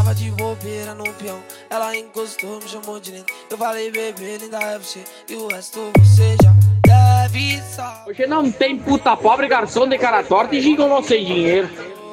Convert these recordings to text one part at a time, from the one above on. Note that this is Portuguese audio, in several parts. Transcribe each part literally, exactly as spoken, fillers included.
Tava de bobeira no peão, ela encostou, me chamou de lindo. Eu falei, bebê, linda é você, e o resto você já deve saber. Hoje não tem puta pobre, garçom de cara torta e gigolô sem dinheiro.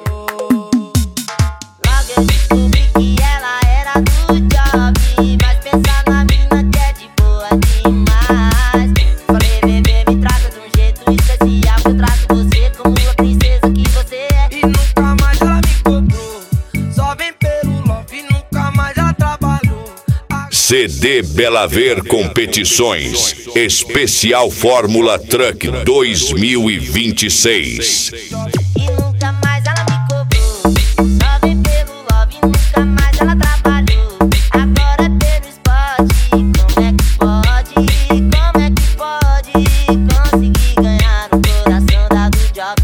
Logo eu descobri que ela era do job, mas pensar na mina que é de boa demais. Falei, bebê, me trata de um jeito especial, que eu trato você como a princesa que você é. E nunca mais ela me cobrou, só vem pelo love, e nunca mais ela trabalhou. C D Bela Ver Competições, especial Fórmula Truck dois mil e vinte e seis. E nunca mais ela me cobrou, só vem pelo love, e nunca mais ela trabalhou. Agora pelo esporte, como é que pode, como é que pode conseguir ganhar o coração da do job?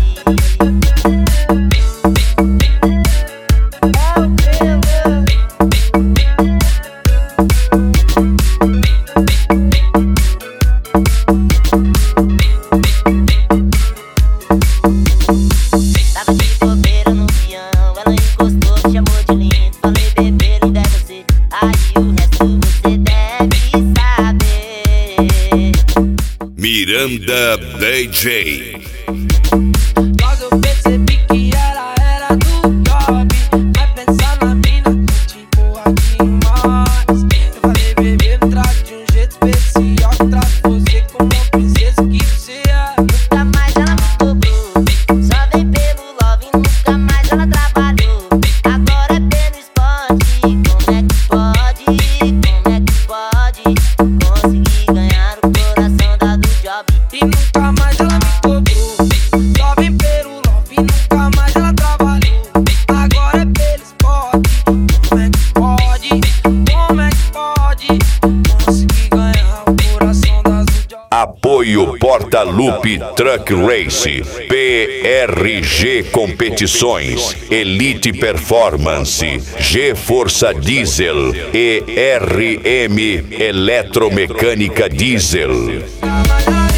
Tava de bobeira no peão, ela encostou, me chamou de lindo. Falei, bebê, linda é você, aí o resto você deve saber. Miranda D J. Logo eu percebi que ela era do job, vai pensar na mina que te boa demais. Eu falei, bebê, me trata de um jeito especial, que trato você como a princesa que você é. Nunca mais ela me cobrou, só vem pelo love, e nunca mais ela trabalhou. Agora é pelo esporte, como é que pode, como é que pode conseguir ganhar o coração da do job? E nunca mais ela me cobrou, só vem pelo love, e nunca mais ela trabalhou. Agora é pelo esporte, como é que pode, como é que pode conseguir ganhar o coração das do job? Apoio Porta-Lupe Truck Race, P R G Competições, Elite Performance, G Força Diesel e R M Eletromecânica Diesel. Nunca mais ela